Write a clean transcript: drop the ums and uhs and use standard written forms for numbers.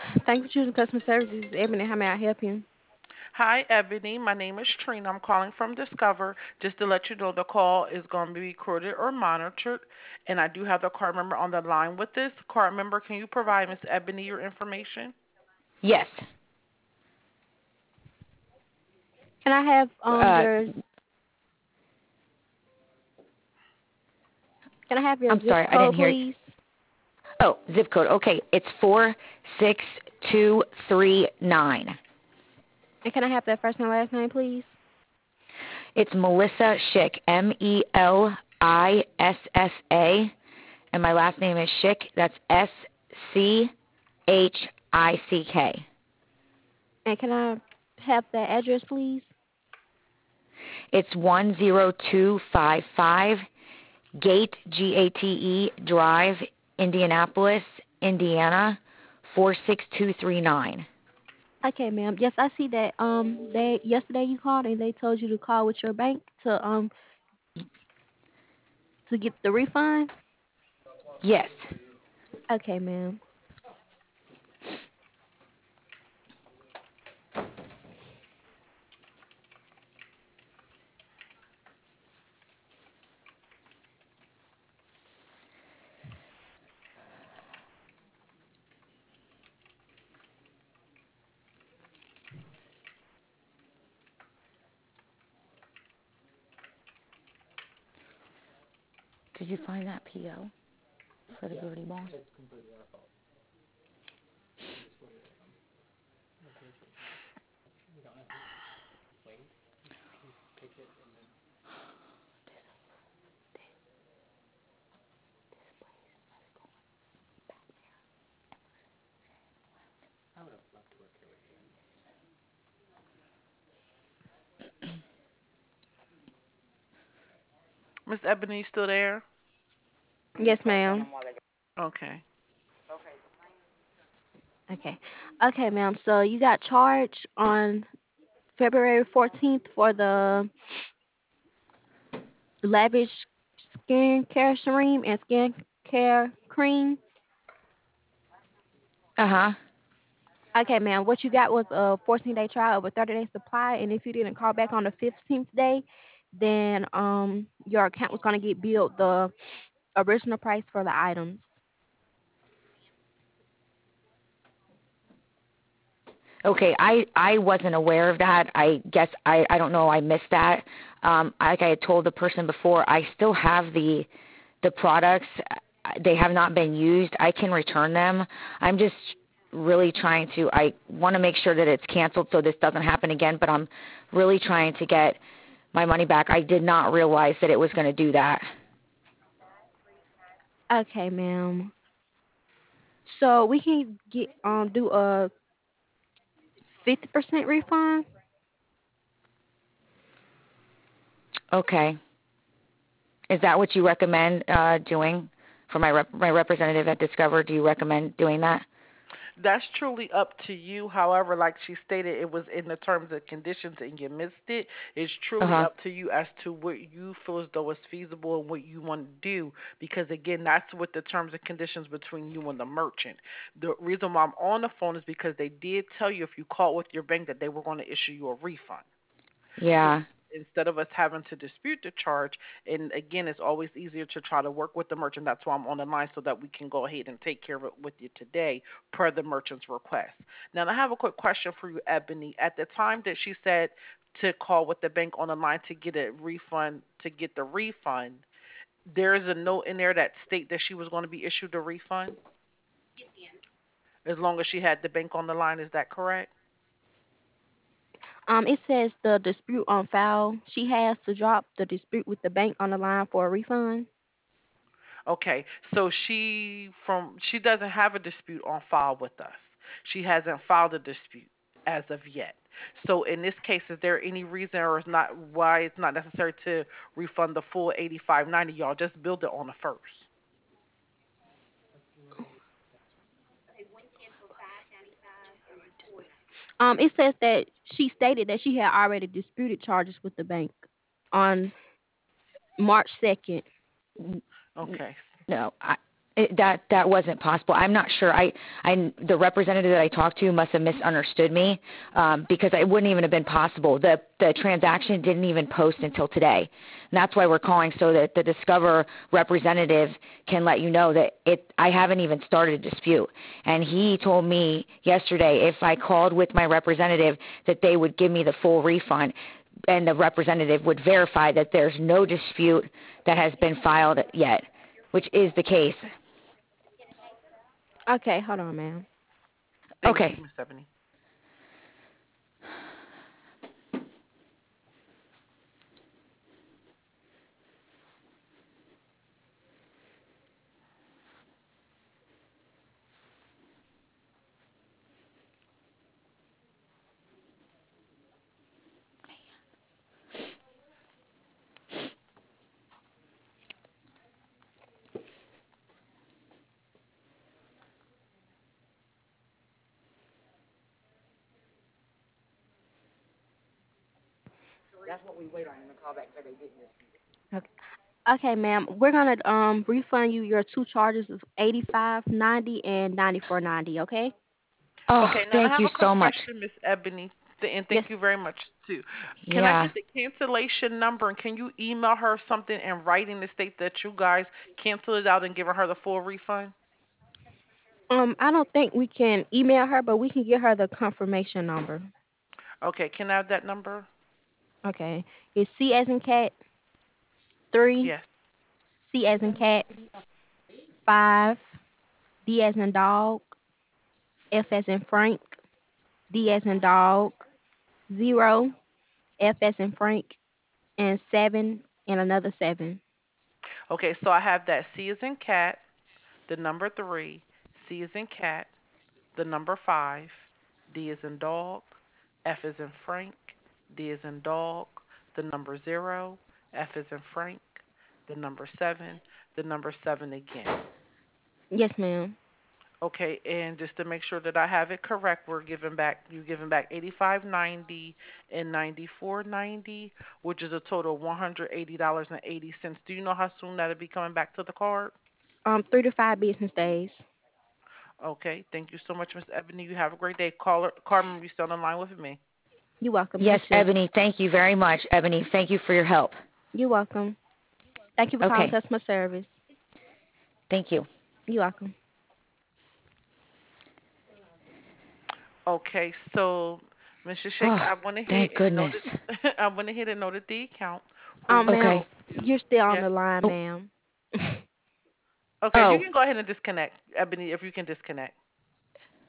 Thank you for choosing customer service. This is Ebony. How may I help you? Hi, Ebony. My name is Trina. I'm calling from Discover. Just to let you know, the call is going to be recorded or monitored. And I do have the card member on the line with this. Card member, can you provide Miss Ebony your information? Yes. Can I have Uh, can I have your I'm zip sorry, I didn't code, hear. please? Oh, zip code. Okay, it's 46239. And can I have that first and last name, please? It's Melissa Schick, Melissa, and my last name is Schick. That's Schick. And can I have that address, please? It's 10255 Gate Drive, Indianapolis, Indiana 46239. Okay, ma'am. Yes, I see that. They yesterday you called and they told you to call with your bank to get the refund. Yes. Okay, ma'am. Did you find that PO for the Birdie Ball? Miss Ebony, you still there? Yes, ma'am. Okay. Okay. Okay, ma'am. So you got charged on February 14th for the lavish skincare serum and skincare cream. Uh-huh. Okay, ma'am. What you got was a 14-day trial of a 30-day supply, and if you didn't call back on the 15th day, then your account was gonna get billed the original price for the items. Okay, I wasn't aware of that. I guess I don't know, I missed that. Like I had told the person before, I still have the products. They have not been used. I can return them. I'm just really trying to I want to make sure that it's canceled so this doesn't happen again, but I'm really trying to get my money back. I did not realize that it was going to do that. Okay, ma'am. So we can get do a 50% refund. Okay. Is that what you recommend doing for my representative at Discover? Do you recommend doing that? That's truly up to you. However, like she stated, it was in the terms and conditions and you missed it. It's truly Uh-huh. up to you as to what you feel as though is feasible and what you want to do. Because again, that's what the terms and conditions between you and the merchant. The reason why I'm on the phone is because they did tell you if you called with your bank that they were going to issue you a refund. So Yeah. instead of us having to dispute the charge, and again, it's always easier to try to work with the merchant. That's why I'm on the line so that we can go ahead and take care of it with you today, per the merchant's request. Now, I have a quick question for you, Ebony. At the time that she said to call with the bank on the line to get a refund, to get the refund, there is a note in there that state that she was going to be issued a refund as long as she had the bank on the line. Is that correct? It says the dispute on file. She has to drop the dispute with the bank on the line for a refund. Okay, so she doesn't have a dispute on file with us. She hasn't filed a dispute as of yet. So in this case, is there any reason or is not why it's not necessary to refund the full 85.90? Y'all just build it on the first. It says that she stated that she had already disputed charges with the bank on March 2nd. N- n- Okay. No. That wasn't possible. I'm not sure. The representative that I talked to must have misunderstood me, because it wouldn't even have been possible. The transaction didn't even post until today, and that's why we're calling, so that the Discover representative can let you know that I haven't even started a dispute. And he told me yesterday if I called with my representative that they would give me the full refund, and the representative would verify that there's no dispute that has been filed yet, which is the case. Okay, hold on, ma'am. Thank you, Okay. Miss Ebony. Okay. Okay, ma'am. We're gonna refund you your two charges of 85.90 and 94.90. Okay. Oh, Okay, now I thank have you a quick so much. question, Miss Ebony, and Yes. thank you very much too. Can I Yeah. get the cancellation number, and can you email her something in writing to state that you guys canceled it out and giving her the full refund? I don't think we can email her, but we can get her the confirmation number. Okay, can I have that number? Okay. It's C as in cat, three, Yes. C as in cat, 5, D as in dog, F as in Frank, D as in dog, 0, F as in Frank, and 7 and another 7. Okay, so I have that C is in cat, the number 3, C is in cat, the number 5, D is in dog, F is in Frank, D is in dog, the number 0, F is in Frank, the number 7, the number 7 again. Yes, ma'am. Okay, and just to make sure that I have it correct, you giving back 85.90 and 94.90, which is a total of $180.80. Do you know how soon that'll be coming back to the card? 3 to 5 business days. Okay, thank you so much, Miss Ebony. You have a great day. Caller Carmen, you still on the line with me? You're welcome. You Yes, too. Ebony, thank you very much. Ebony, thank you for your help. You're welcome. Thank you for calling Okay. customer service. Thank you. You're welcome. Okay, so Mr. Shake, Oh, I went ahead thank and goodness. noted I went ahead and noted the account for you to Ma'am, go Okay. to. you're still on Yes. the line, Oh, ma'am. Okay, you oh, can go ahead and disconnect, Ebony, if you can disconnect.